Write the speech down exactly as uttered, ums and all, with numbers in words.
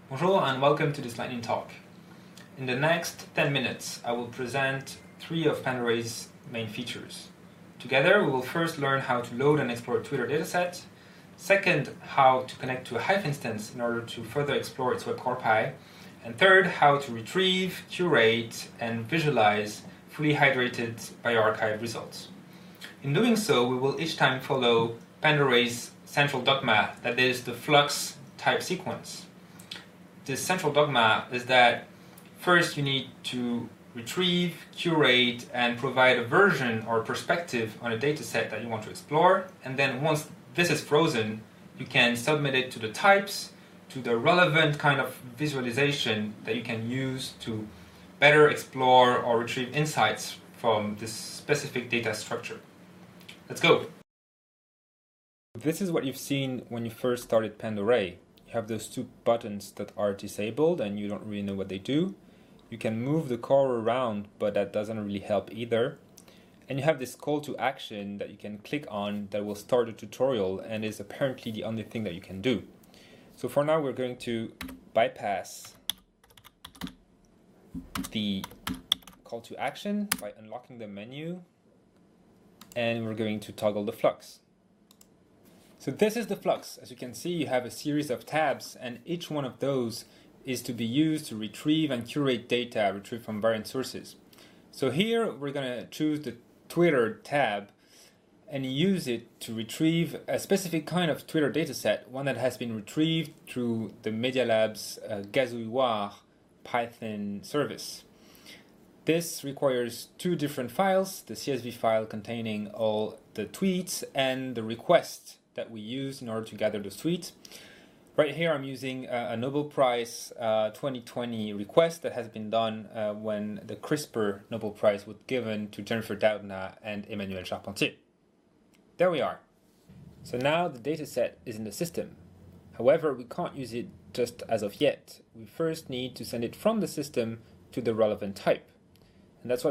Bonjour and welcome to this lightning talk. In the next ten minutes, I will present three of PandaArray's main features. Together, we will first learn how to load and explore a Twitter dataset. Second, how to connect to a Hive instance in order to further explore its web corpi. And third, how to retrieve, curate, and visualize fully hydrated bioRxiv results. In doing so, we will each time follow PandaArray's central dogma, that is the flux type sequence. This central dogma is that first you need to retrieve, curate, and provide a version or perspective on a dataset that you want to explore, and then once this is frozen, you can submit it to the types, to the relevant kind of visualization that you can use to better explore or retrieve insights from this specific data structure. Let's go. This is what you've seen when you first started PandaArray. You have those two buttons that are disabled and you don't really know what they do. You can move the core around, but that doesn't really help either. And you have this call to action that you can click on that will start a tutorial and is apparently the only thing that you can do. So for now, we're going to bypass the call to action by unlocking the menu, and we're going to toggle the flux. So this is the flux. As you can see, you have a series of tabs, and each one of those is to be used to retrieve and curate data retrieved from various sources. So here we're going to choose the Twitter tab and use it to retrieve a specific kind of Twitter dataset, one that has been retrieved through the Media Lab's uh, Gazouilloir Python service. This requires two different files, the C S V file containing all the tweets and the request that we use in order to gather those tweets. Right here I'm using a, a Nobel Prize uh, twenty twenty request that has been done uh, when the CRISPR Nobel Prize was given to Jennifer Doudna and Emmanuelle Charpentier. There we are. So now the dataset is in the system. However, we can't use it just as of yet. We first need to send it from the system to the relevant type. And that's what